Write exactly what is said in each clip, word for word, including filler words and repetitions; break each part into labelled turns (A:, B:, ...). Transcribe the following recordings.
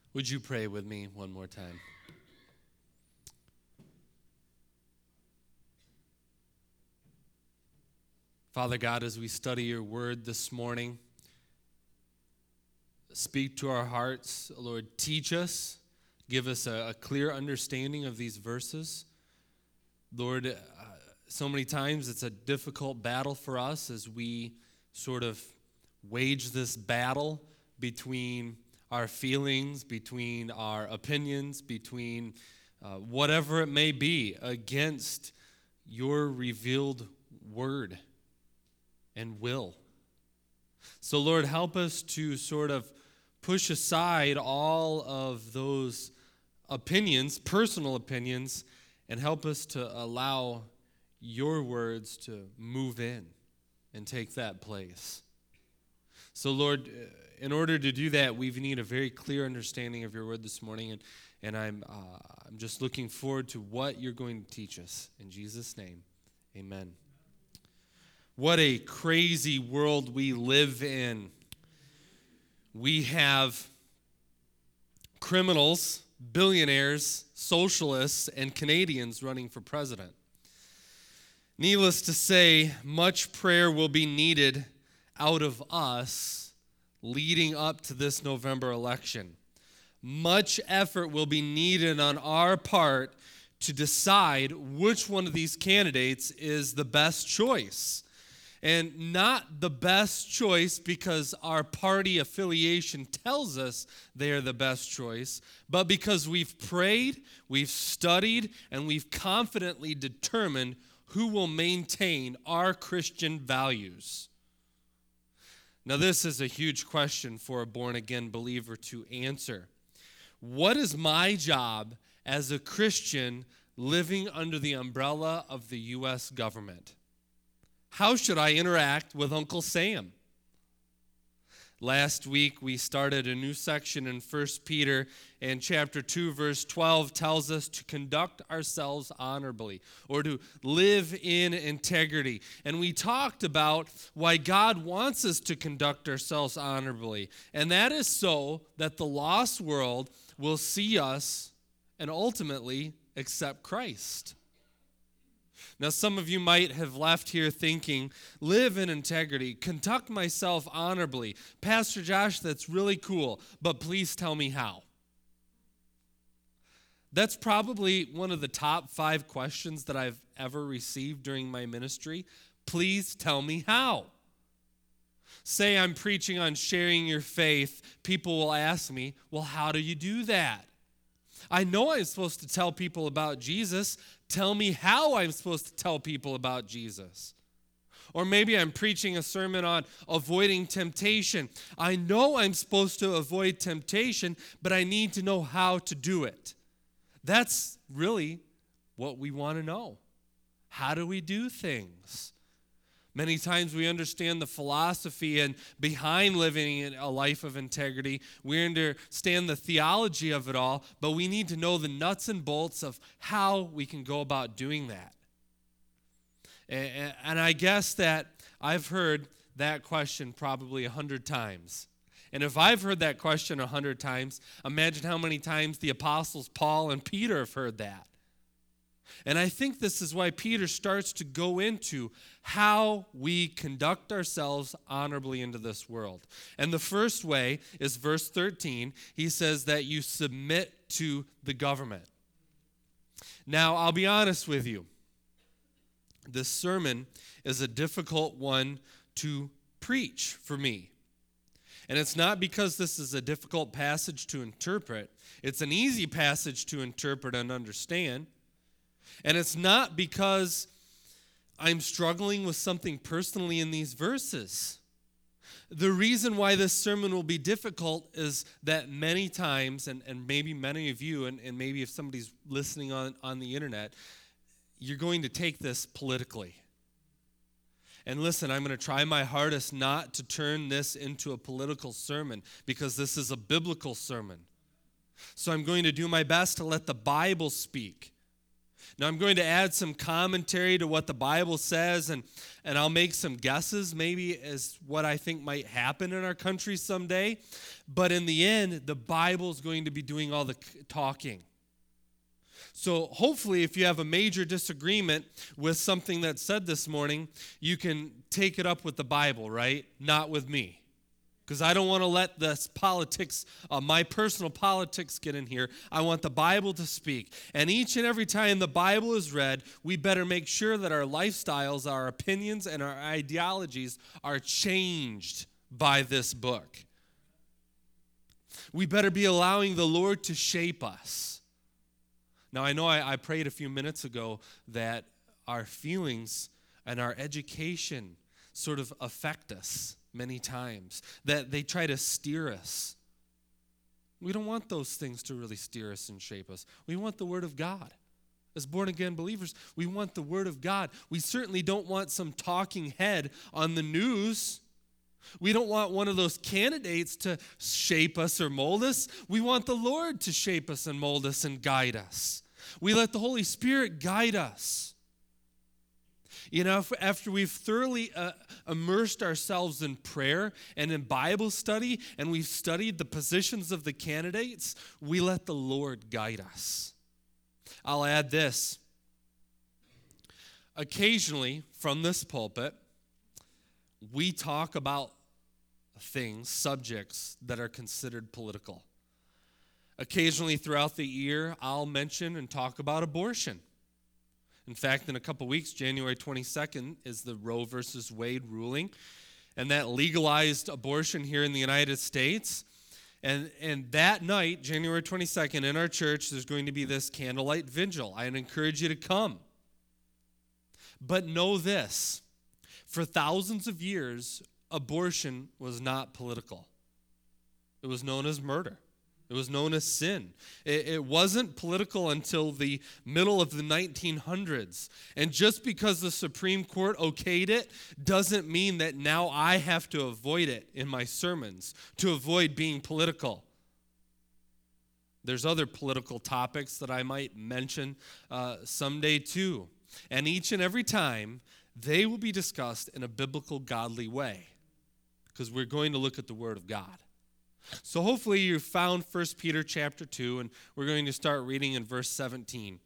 A: Would you pray with me one more time? Father God, as we study your word this morning, speak to our hearts. Lord, teach us. Give us a, a clear understanding of these verses. Lord, uh, so many times it's a difficult battle for us as we sort of wage this battle between our feelings, between our opinions, between uh, whatever it may be against your revealed word and will. So, Lord, help us to sort of push aside all of those opinions, personal opinions, and help us to allow your words to move in and take that place. So, Lord, in order to do that, we need a very clear understanding of your word this morning, and, and I'm, uh, I'm just looking forward to what you're going to teach us. In Jesus' name, amen. What a crazy world we live in. We have criminals, billionaires, socialists, and Canadians running for president. Needless to say, much prayer will be needed out of us leading up to this November election. Much effort will be needed on our part to decide which one of these candidates is the best choice. And not the best choice because our party affiliation tells us they are the best choice, but because we've prayed, we've studied, and we've confidently determined who will maintain our Christian values. Now, this is a huge question for a born-again believer to answer. What is my job as a Christian living under the umbrella of the U S government? How should I interact with Uncle Sam? Last week, we started a new section in First Peter, and chapter two, verse twelve tells us to conduct ourselves honorably, or to live in integrity. And we talked about why God wants us to conduct ourselves honorably, and that is so that the lost world will see us and ultimately accept Christ. Now, some of you might have left here thinking, live in integrity, conduct myself honorably. Pastor Josh, that's really cool, but please tell me how. That's probably one of the top five questions that I've ever received during my ministry. Please tell me how. Say I'm preaching on sharing your faith, people will ask me, well, how do you do that? I know I'm supposed to tell people about Jesus. Tell me how I'm supposed to tell people about Jesus. Or maybe I'm preaching a sermon on avoiding temptation. I know I'm supposed to avoid temptation, but I need to know how to do it. That's really what we want to know. How do we do things? Many times we understand the philosophy and behind living a life of integrity. We understand the theology of it all, but we need to know the nuts and bolts of how we can go about doing that. And I guess that I've heard that question probably a hundred times. And if I've heard that question a hundred times, imagine how many times the apostles Paul and Peter have heard that. And I think this is why Peter starts to go into how we conduct ourselves honorably into this world. And the first way is verse thirteen. He says that you submit to the government. Now, I'll be honest with you. This sermon is a difficult one to preach for me. And it's not because this is a difficult passage to interpret. It's an easy passage to interpret and understand. And it's not because I'm struggling with something personally in these verses. The reason why this sermon will be difficult is that many times, and, and maybe many of you, and, and maybe if somebody's listening on, on the internet, you're going to take this politically. And listen, I'm going to try my hardest not to turn this into a political sermon because this is a biblical sermon. So I'm going to do my best to let the Bible speak. Now, I'm going to add some commentary to what the Bible says, and, and I'll make some guesses maybe as what I think might happen in our country someday. But in the end, the Bible is going to be doing all the talking. So hopefully, if you have a major disagreement with something that's said this morning, you can take it up with the Bible, right? Not with me. Because I don't want to let this politics, uh, my personal politics get in here. I want the Bible to speak. And each and every time the Bible is read, we better make sure that our lifestyles, our opinions, and our ideologies are changed by this book. We better be allowing the Lord to shape us. Now, I know I, I prayed a few minutes ago that our feelings and our education sort of affect us many times, that they try to steer us. We don't want those things to really steer us and shape us. We want the Word of God. As born-again believers, we want the Word of God. We certainly don't want some talking head on the news. We don't want one of those candidates to shape us or mold us. We want the Lord to shape us and mold us and guide us. We let the Holy Spirit guide us. You know, after we've thoroughly uh, immersed ourselves in prayer and in Bible study, and we've studied the positions of the candidates, we let the Lord guide us. I'll add this. Occasionally, from this pulpit, we talk about things, subjects that are considered political. Occasionally throughout the year, I'll mention and talk about abortion. In fact, in a couple weeks, January twenty-second, is the Roe versus Wade ruling, and that legalized abortion here in the United States. And, and that night, January twenty-second, in our church, there's going to be this candlelight vigil. I encourage you to come. But know this, for thousands of years, abortion was not political. It was known as murder. It was known as sin. It, it wasn't political until the middle of the nineteen hundreds. And just because the Supreme Court okayed it doesn't mean that now I have to avoid it in my sermons, to avoid being political. There's other political topics that I might mention uh, someday too. And each and every time, they will be discussed in a biblical, godly way, because we're going to look at the Word of God. So hopefully you found First Peter chapter two, and we're going to start reading in verse seventeen.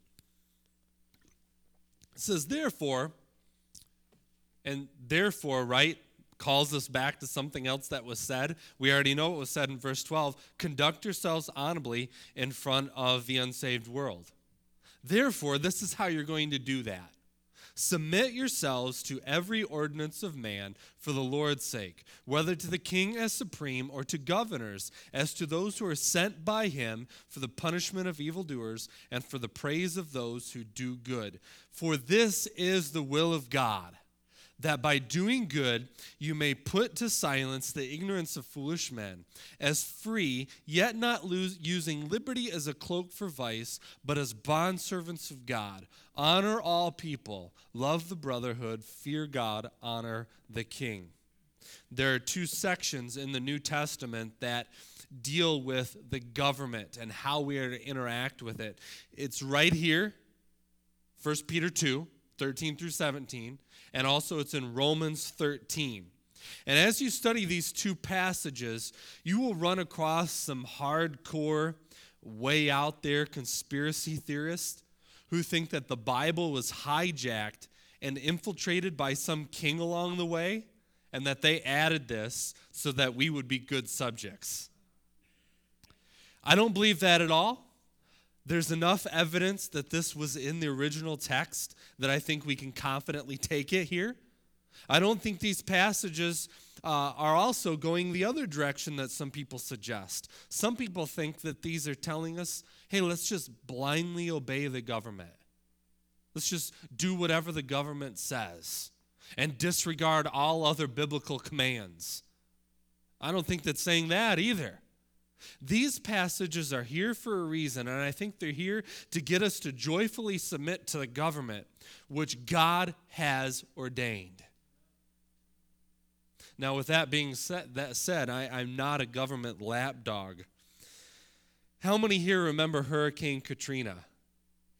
A: It says, therefore, and therefore, right, calls us back to something else that was said. We already know what was said in verse twelve. Conduct yourselves honorably in front of the unsaved world. Therefore, this is how you're going to do that. Submit yourselves to every ordinance of man for the Lord's sake, whether to the king as supreme or to governors, as to those who are sent by him for the punishment of evildoers and for the praise of those who do good. For this is the will of God, that by doing good you may put to silence the ignorance of foolish men, as free, yet not lose, using liberty as a cloak for vice, but as bondservants of God. Honor all people, love the brotherhood, fear God, honor the king. There are two sections in the New Testament that deal with the government and how we are to interact with it. It's right here, First Peter two, thirteen through seventeen, and also it's in Romans thirteen. And as you study these two passages, you will run across some hardcore, way out there conspiracy theorists who think that the Bible was hijacked and infiltrated by some king along the way, and that they added this so that we would be good subjects. I don't believe that at all. There's enough evidence that this was in the original text that I think we can confidently take it here. I don't think these passages uh, are also going the other direction that some people suggest. Some people think that these are telling us, hey, let's just blindly obey the government. Let's just do whatever the government says and disregard all other biblical commands. I don't think that's saying that either. These passages are here for a reason, and I think they're here to get us to joyfully submit to the government, which God has ordained. Now, with that being said, that said I, I'm not a government lapdog. How many here remember Hurricane Katrina?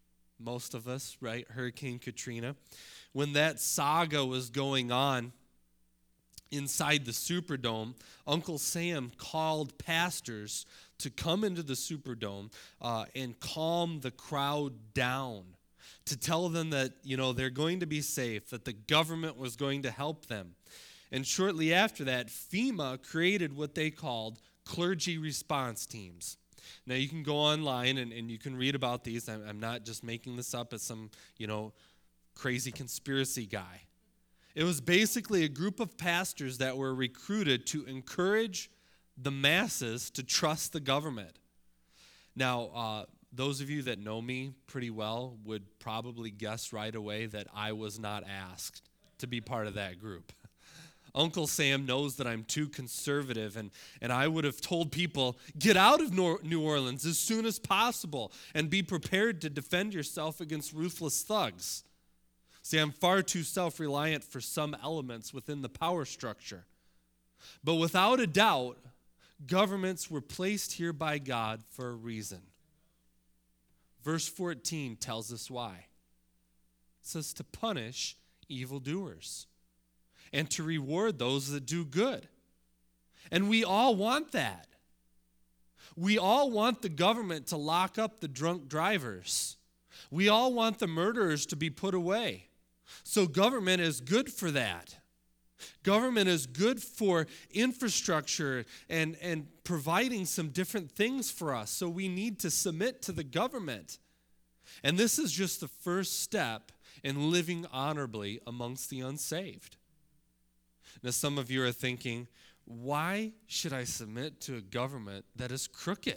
A: most of us, right? Hurricane Katrina. When that saga was going on inside the Superdome, Uncle Sam called pastors to come into the Superdome uh, and calm the crowd down, to tell them that, you know, they're going to be safe, that the government was going to help them. And shortly after that, FEMA created what they called clergy response teams. Now, you can go online and, and you can read about these. I'm, I'm not just making this up as some, you know, crazy conspiracy guy. It was basically a group of pastors that were recruited to encourage the masses to trust the government. Now, uh, those of you that know me pretty well would probably guess right away that I was not asked to be part of that group. Uncle Sam knows that I'm too conservative, and, and I would have told people, get out of New Orleans as soon as possible and be prepared to defend yourself against ruthless thugs. See, I'm far too self-reliant for some elements within the power structure. But without a doubt, governments were placed here by God for a reason. Verse fourteen tells us why. It says to punish evildoers and to reward those that do good. And we all want that. We all want the government to lock up the drunk drivers. We all want the murderers to be put away. So government is good for that. Government is good for infrastructure and, and providing some different things for us. So we need to submit to the government. And this is just the first step in living honorably amongst the unsaved. Now, some of you are thinking, why should I submit to a government that is crooked?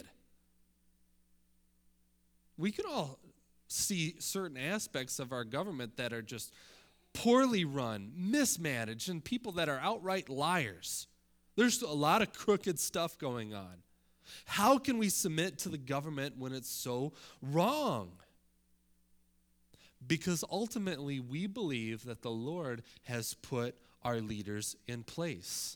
A: We can all see certain aspects of our government that are just poorly run, mismanaged, and people that are outright liars. There's a lot of crooked stuff going on. How can we submit to the government when it's so wrong? Because ultimately we believe that the Lord has put our leaders in place.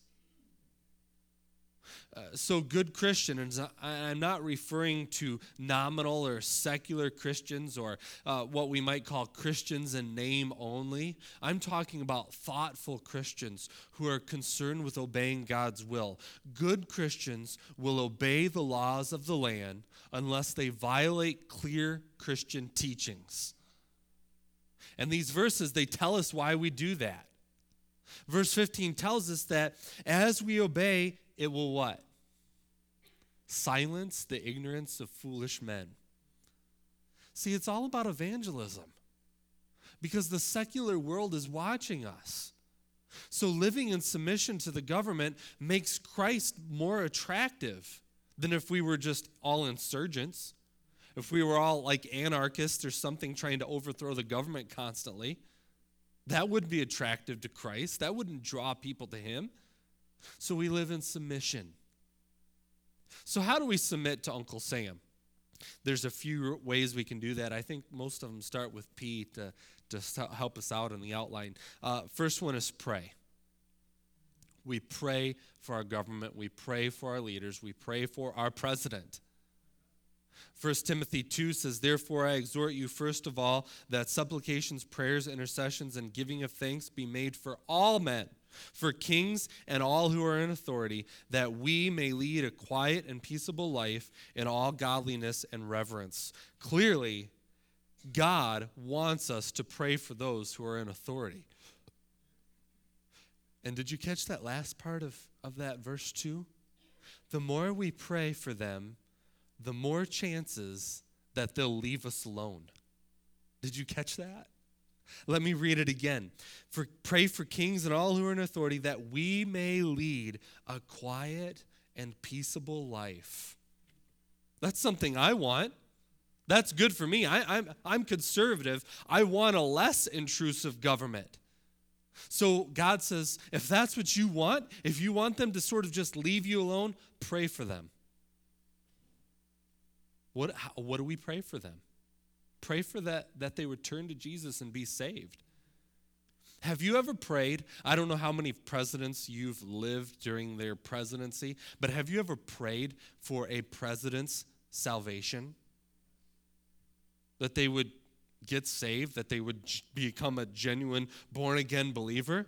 A: Uh, so good Christians, I'm not referring to nominal or secular Christians or uh, what we might call Christians in name only. I'm talking about thoughtful Christians who are concerned with obeying God's will. Good Christians will obey the laws of the land unless they violate clear Christian teachings. And these verses, they tell us why we do that. Verse fifteen tells us that as we obey, it will what? Silence the ignorance of foolish men. See, it's all about evangelism because the secular world is watching us. So living in submission to the government makes Christ more attractive than if we were just all insurgents, if we were all like anarchists or something trying to overthrow the government constantly. That wouldn't be attractive to Christ. That wouldn't draw people to him. So we live in submission. So how do we submit to Uncle Sam? There's a few ways we can do that. I think most of them start with P to, to help us out in the outline. Uh, first one is pray. We pray for our government. We pray for our leaders. We pray for our president. First Timothy two says, therefore I exhort you first of all that supplications, prayers, intercessions, and giving of thanks be made for all men, for kings and all who are in authority, that we may lead a quiet and peaceable life in all godliness and reverence. Clearly, God wants us to pray for those who are in authority. And did you catch that last part of, of that verse two? The more we pray for them, the more chances that they'll leave us alone. Did you catch that? Let me read it again. For pray for kings and all who are in authority, that we may lead a quiet and peaceable life. That's something I want. That's good for me. I, I'm, I'm conservative. I want a less intrusive government. So God says, if that's what you want, if you want them to sort of just leave you alone, pray for them. What, how, what do we pray for them? Pray for that, that they would turn to Jesus and be saved. Have you ever prayed? I don't know how many presidents you've lived during their presidency, but have you ever prayed for a president's salvation? That they would get saved, that they would g- become a genuine born-again believer.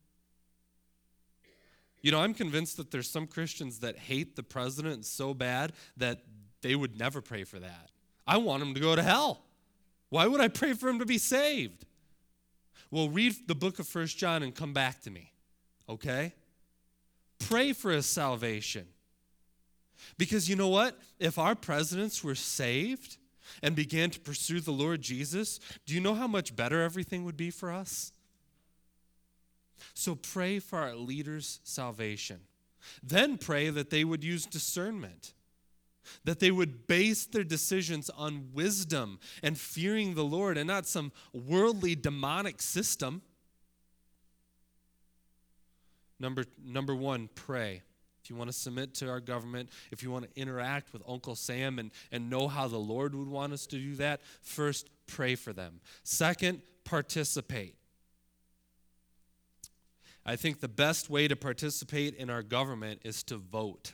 A: You know, I'm convinced that there's some Christians that hate the president so bad that they would never pray for that. I want him to go to hell. Why would I pray for him to be saved? Well, read the book of First John and come back to me, okay? Pray for his salvation. Because you know what? If our presidents were saved and began to pursue the Lord Jesus, do you know how much better everything would be for us? So pray for our leaders' salvation. Then pray that they would use discernment, that they would base their decisions on wisdom and fearing the Lord and not some worldly demonic system. Number, number one, pray. If you want to submit to our government, if you want to interact with Uncle Sam and, and know how the Lord would want us to do that, first, pray for them. Second, participate. I think the best way to participate in our government is to vote.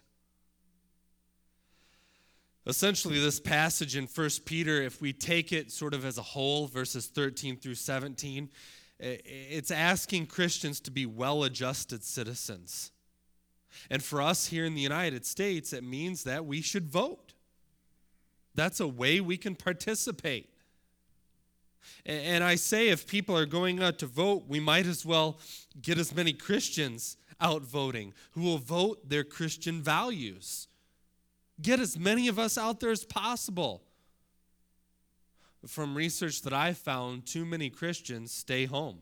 A: Essentially, this passage in First Peter, if we take it sort of as a whole, verses thirteen through seventeen, it's asking Christians to be well-adjusted citizens. And for us here in the United States, it means that we should vote. That's a way we can participate. And I say if people are going out to vote, we might as well get as many Christians out voting who will vote their Christian values. Get as many of us out there as possible. From research that I found, too many Christians stay home.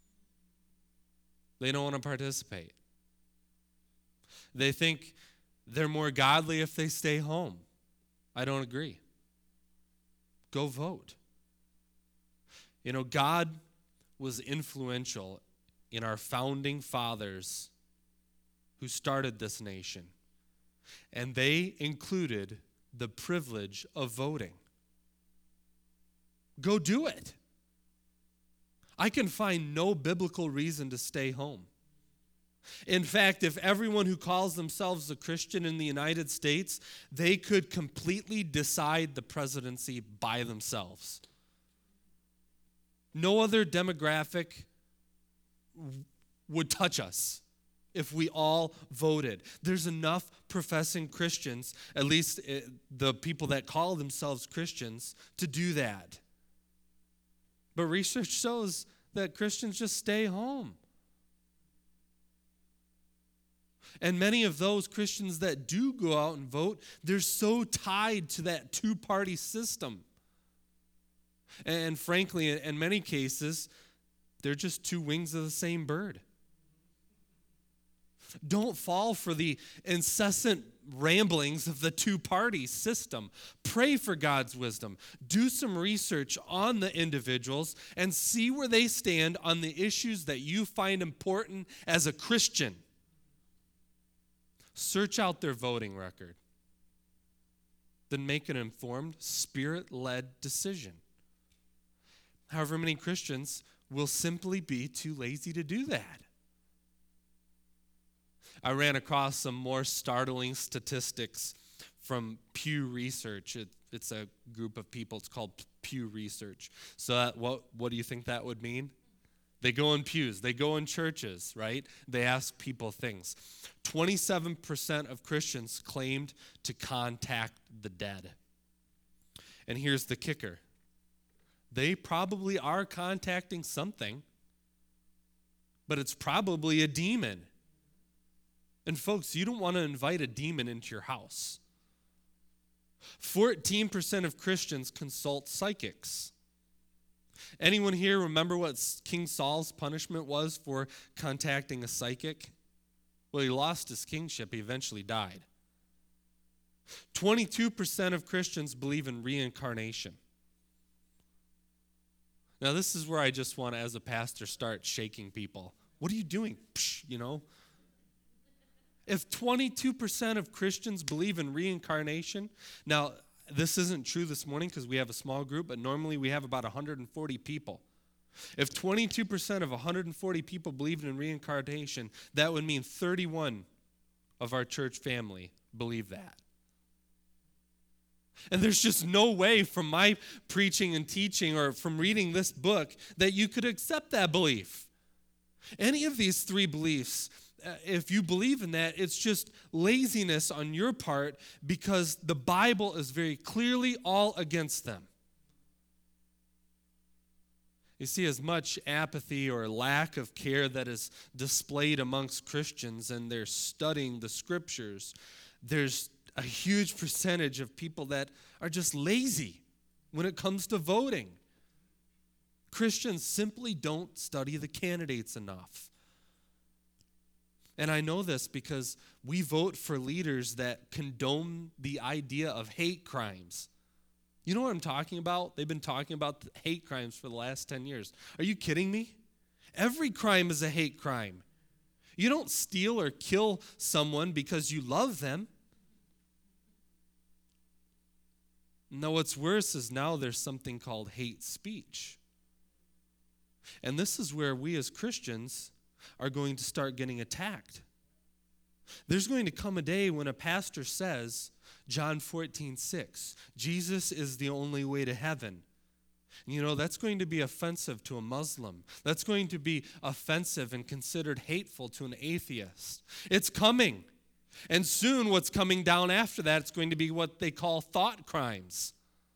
A: They don't want to participate. They think they're more godly if they stay home. I don't agree. Go vote. You know, God was influential in our founding fathers who started this nation, and they included the privilege of voting. Go do it. I can find no biblical reason to stay home. In fact, if everyone who calls themselves a Christian in the United States, they could completely decide the presidency by themselves. No other demographic would touch us if we all voted. There's enough professing Christians, at least the people that call themselves Christians, to do that. But research shows that Christians just stay home. And many of those Christians that do go out and vote, they're so tied to that two-party system. And frankly, in many cases, they're just two wings of the same bird. Don't fall for the incessant ramblings of the two-party system. Pray for God's wisdom. Do some research on the individuals and see where they stand on the issues that you find important as a Christian. Search out their voting record. Then make an informed, Spirit-led decision. However, many Christians will simply be too lazy to do that. I ran across some more startling statistics from Pew Research. It, it's a group of people. It's called Pew Research. So that, what, what do you think that would mean? They go in pews. They go in churches, right? They ask people things. twenty-seven percent of Christians claimed to contact the dead. And here's the kicker. They probably are contacting something, but it's probably a demon. And folks, you don't want to invite a demon into your house. fourteen percent of Christians consult psychics. Anyone here remember what King Saul's punishment was for contacting a psychic? Well, he lost his kingship. He eventually died. twenty-two percent of Christians believe in reincarnation. Now, this is where I just want to, as a pastor, start shaking people. What are you doing? Psh, you know? If twenty-two percent of Christians believe in reincarnation, now, this isn't true this morning because we have a small group, but normally we have about one hundred forty people. If twenty-two percent of one hundred forty people believed in reincarnation, that would mean thirty-one of our church family believe that. And there's just no way from my preaching and teaching or from reading this book that you could accept that belief. Any of these three beliefs, uh, if you believe in that, it's just laziness on your part because the Bible is very clearly all against them. You see, as much apathy or lack of care that is displayed amongst Christians and they're studying the scriptures, there's a huge percentage of people that are just lazy when it comes to voting. Christians simply don't study the candidates enough. And I know this because we vote for leaders that condone the idea of hate crimes. You know what I'm talking about? They've been talking about hate crimes for the last ten years. Are you kidding me? Every crime is a hate crime. You don't steal or kill someone because you love them. No, what's worse is now there's something called hate speech. And this is where we as Christians are going to start getting attacked. There's going to come a day when a pastor says, John fourteen six, Jesus is the only way to heaven. You know, that's going to be offensive to a Muslim. That's going to be offensive and considered hateful to an atheist. It's coming. And soon what's coming down after that, it's going to be what they call thought crimes.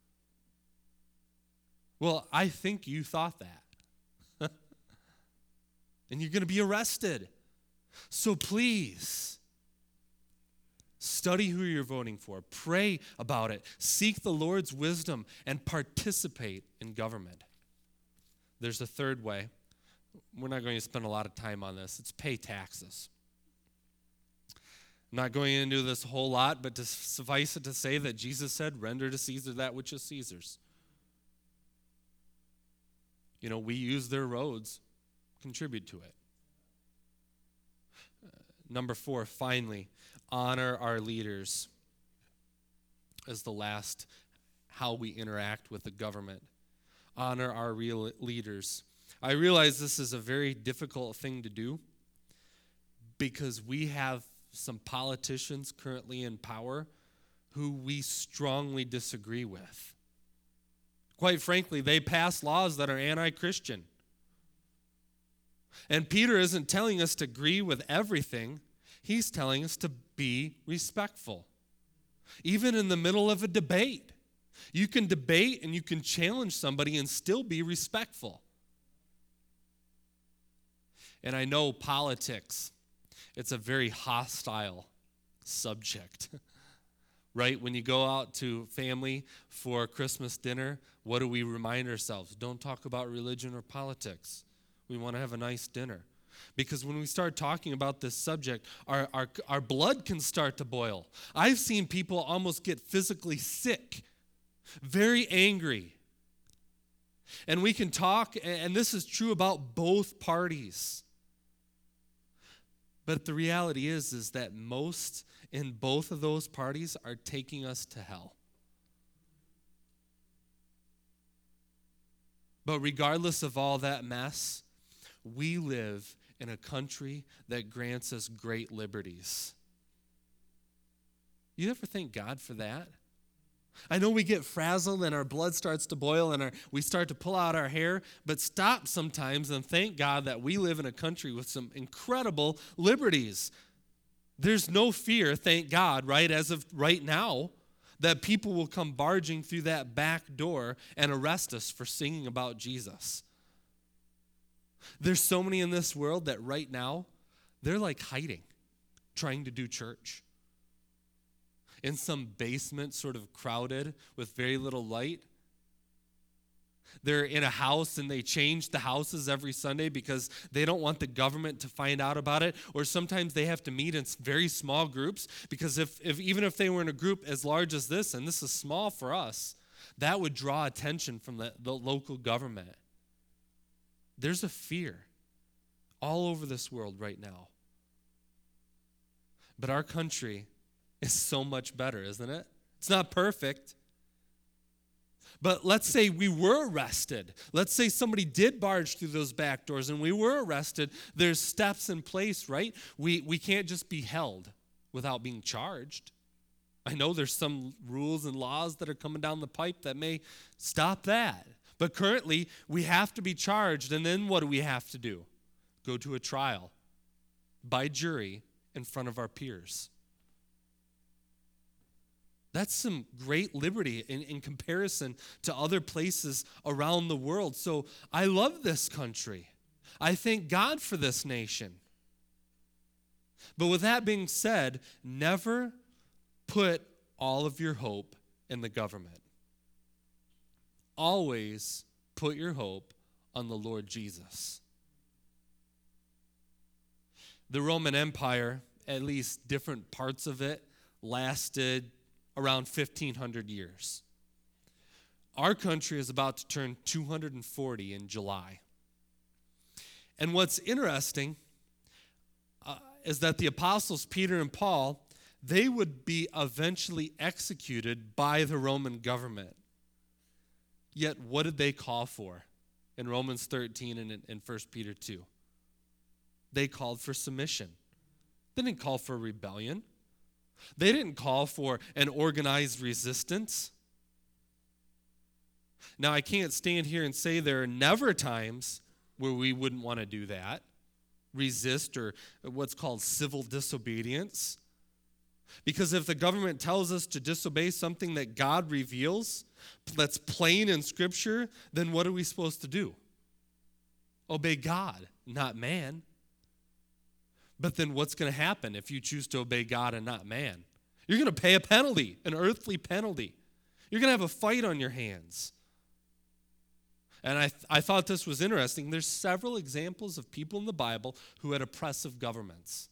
A: Well, I think you thought that. And you're going to be arrested. So please, study who you're voting for. Pray about it. Seek the Lord's wisdom and participate in government. There's a third way. We're not going to spend a lot of time on this. It's pay taxes. I'm not going into this a whole lot, but to suffice it to say that Jesus said, render to Caesar that which is Caesar's. You know, we use their roads, contribute to it. Uh, number four, finally, honor our leaders as the last how we interact with the government. Honor our real leaders. I realize this is a very difficult thing to do because we have some politicians currently in power who we strongly disagree with. Quite frankly, they pass laws that are anti-Christian. And Peter isn't telling us to agree with everything. He's telling us to be respectful. Even in the middle of a debate. You can debate and you can challenge somebody and still be respectful. And I know politics, it's a very hostile subject, right? When you go out to family for Christmas dinner, what do we remind ourselves? Don't talk about religion or politics. We want to have a nice dinner. Because when we start talking about this subject, our, our, our blood can start to boil. I've seen people almost get physically sick, very angry. And we can talk, and this is true about both parties. But the reality is, is that most in both of those parties are taking us to hell. But regardless of all that mess, we live in a country that grants us great liberties. You ever thank God for that? I know we get frazzled and our blood starts to boil and our, we start to pull out our hair, but stop sometimes and thank God that we live in a country with some incredible liberties. There's no fear, thank God, right, as of right now, that people will come barging through that back door and arrest us for singing about Jesus. There's so many in this world that right now, they're like hiding, trying to do church. In some basement, sort of crowded with very little light. They're in a house and they change the houses every Sunday because they don't want the government to find out about it. Or sometimes they have to meet in very small groups because if, if even if they were in a group as large as this, and this is small for us, that would draw attention from the, the local government. There's a fear all over this world right now. But our country is so much better, isn't it? It's not perfect. But let's say we were arrested. Let's say somebody did barge through those back doors and we were arrested. There's steps in place, right? We, we can't just be held without being charged. I know there's some rules and laws that are coming down the pipe that may stop that. But currently, we have to be charged, and then what do we have to do? Go to a trial by jury in front of our peers. That's some great liberty in, in comparison to other places around the world. So I love this country. I thank God for this nation. But with that being said, never put all of your hope in the government. Always put your hope on the Lord Jesus. The Roman Empire, at least different parts of it, lasted around fifteen hundred years. Our country is about to turn two hundred forty in July. And what's interesting uh, is that the apostles Peter and Paul, they would be eventually executed by the Roman government. Yet what did they call for in Romans thirteen and in, in First Peter two? They called for submission. They didn't call for rebellion. They didn't call for an organized resistance. Now, I can't stand here and say there are never times where we wouldn't want to do that, resist, or what's called civil disobedience. Because if the government tells us to disobey something that God reveals, that's plain in Scripture, then what are we supposed to do? Obey God, not man. But then what's going to happen if you choose to obey God and not man? You're going to pay a penalty, an earthly penalty. You're going to have a fight on your hands. And I, th- I thought this was interesting. There's several examples of people in the Bible who had oppressive governments.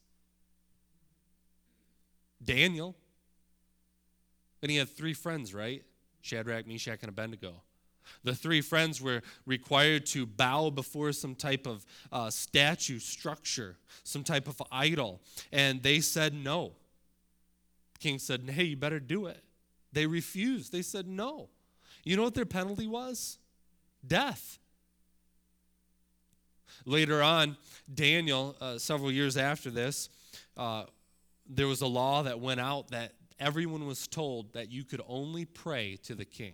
A: Daniel, and he had three friends, right? Shadrach, Meshach, and Abednego. The three friends were required to bow before some type of uh, statue structure, some type of idol, and they said no. The king said, hey, you better do it. They refused. They said no. You know what their penalty was? Death. Later on, Daniel, uh, several years after this, uh, there was a law that went out that everyone was told that you could only pray to the king.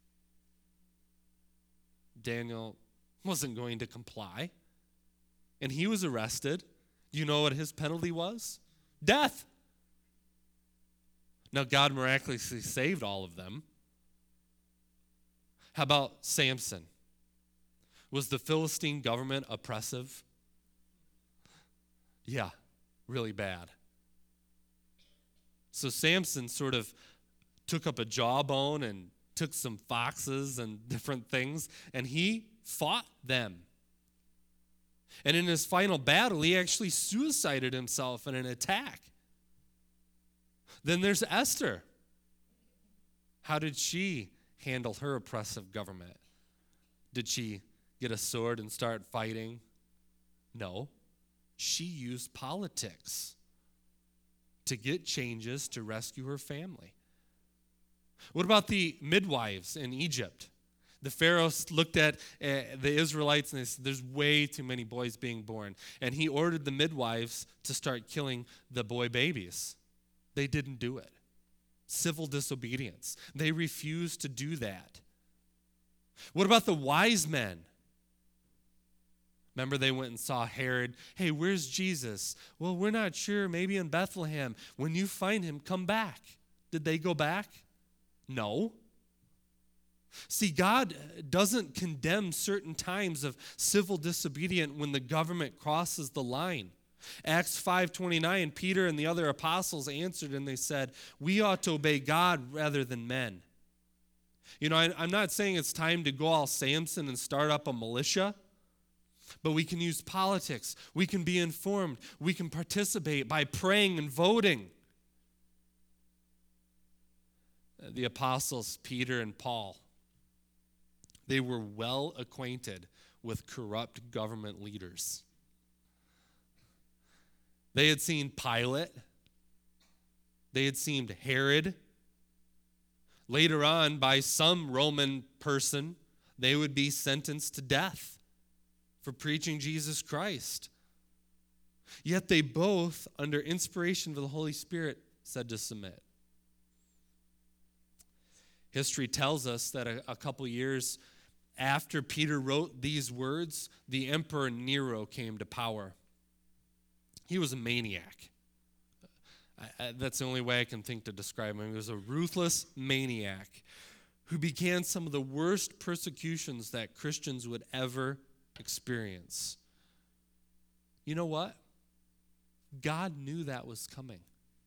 A: Daniel wasn't going to comply, and he was arrested. You know what his penalty was? Death. Now, God miraculously saved all of them. How about Samson? Was the Philistine government oppressive? Yeah, really bad. So Samson sort of took up a jawbone and took some foxes and different things, and he fought them. And in his final battle, he actually suicided himself in an attack. Then there's Esther. How did she handle her oppressive government? Did she get a sword and start fighting? No. She used politics to get changes to rescue her family. What about the midwives in Egypt? The Pharaoh looked at uh, the Israelites and they said, there's way too many boys being born. And he ordered the midwives to start killing the boy babies. They didn't do it. Civil disobedience. They refused to do that. What about the wise men? Remember, they went and saw Herod. Hey, where's Jesus? Well, we're not sure. Maybe in Bethlehem. When you find him, come back. Did they go back? No. See, God doesn't condemn certain times of civil disobedience when the government crosses the line. Acts five twenty-nine, Peter and the other apostles answered and they said, we ought to obey God rather than men. You know, I, I'm not saying it's time to go all Samson and start up a militia, but we can use politics. We can be informed. We can participate by praying and voting. The apostles, Peter and Paul, they were well acquainted with corrupt government leaders. They had seen Pilate. They had seen Herod. Later on, by some Roman person, they would be sentenced to death for preaching Jesus Christ. Yet they both, under inspiration of the Holy Spirit, said to submit. History tells us that a, a couple years after Peter wrote these words, the Emperor Nero came to power. He was a maniac. I, I, that's the only way I can think to describe him. He was a ruthless maniac who began some of the worst persecutions that Christians would ever experience. You know what? God knew that was coming.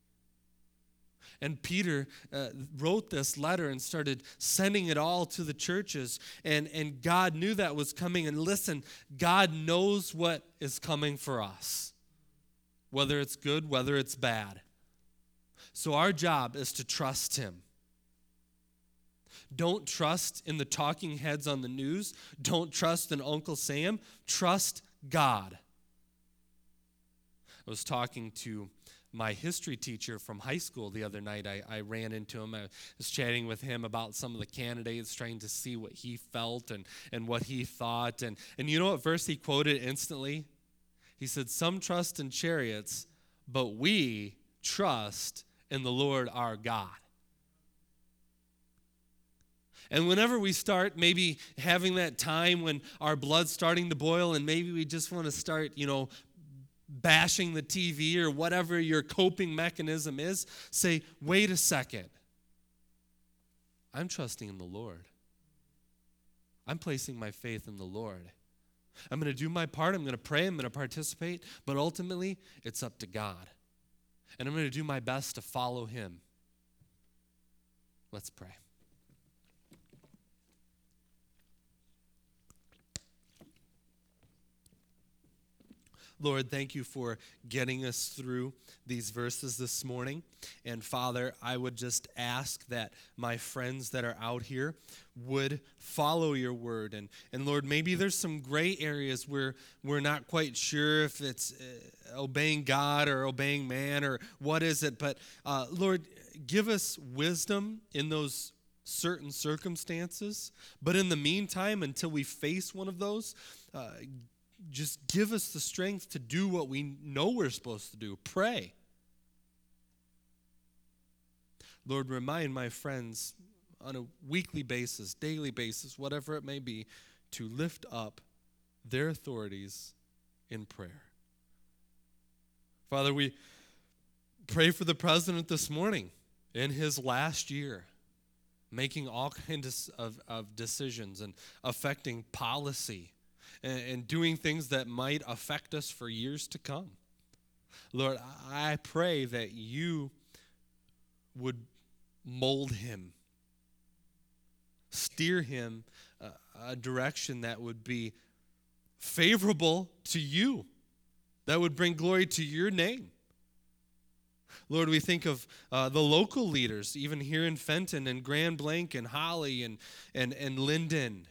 A: And Peter uh, wrote this letter and started sending it all to the churches. And, and God knew that was coming. And listen, God knows what is coming for us, whether it's good, whether it's bad. So our job is to trust him. Don't trust in the talking heads on the news. Don't trust in Uncle Sam. Trust God. I was talking to my history teacher from high school the other night. I, I ran into him. I was chatting with him about some of the candidates, trying to see what he felt and, and what he thought. And, and you know what verse he quoted instantly? He said, "Some trust in chariots, but we trust in the Lord our God." And whenever we start maybe having that time when our blood's starting to boil and maybe we just want to start, you know, bashing the T V or whatever your coping mechanism is, say, wait a second. I'm trusting in the Lord. I'm placing my faith in the Lord. I'm going to do my part. I'm going to pray. I'm going to participate. But ultimately, it's up to God. And I'm going to do my best to follow him. Let's pray. Lord, thank you for getting us through these verses this morning. And Father, I would just ask that my friends that are out here would follow your word. And, and Lord, maybe there's some gray areas where we're not quite sure if it's uh, obeying God or obeying man or what is it. But uh, Lord, give us wisdom in those certain circumstances. But in the meantime, until we face one of those, uh, just give us the strength to do what we know we're supposed to do. Pray. Lord, remind my friends on a weekly basis, daily basis, whatever it may be, to lift up their authorities in prayer. Father, we pray for the president this morning in his last year, making all kinds of, of decisions and affecting policy and, and doing things that might affect us for years to come. Lord, I pray that you would mold him, steer him uh, a direction that would be favorable to you, that would bring glory to your name. Lord, we think of uh, the local leaders, even here in Fenton and Grand Blanc and Holly and, and, and Linden,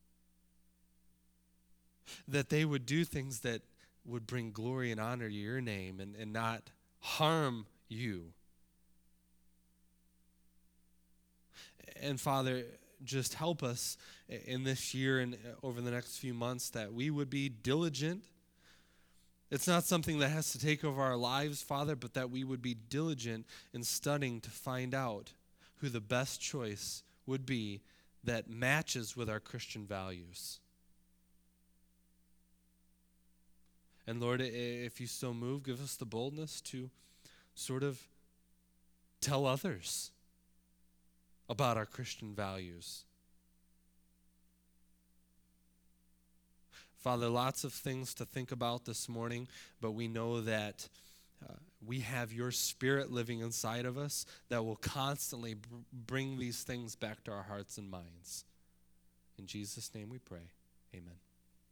A: that they would do things that would bring glory and honor to your name and, and not harm you. And Father, just help us in this year and over the next few months that we would be diligent. It's not something that has to take over our lives, Father, but that we would be diligent in studying to find out who the best choice would be that matches with our Christian values. And Lord, if you so move, give us the boldness to sort of tell others about our Christian values. Father, lots of things to think about this morning, but we know that uh, we have your Spirit living inside of us that will constantly br- bring these things back to our hearts and minds. In Jesus' name we pray. Amen.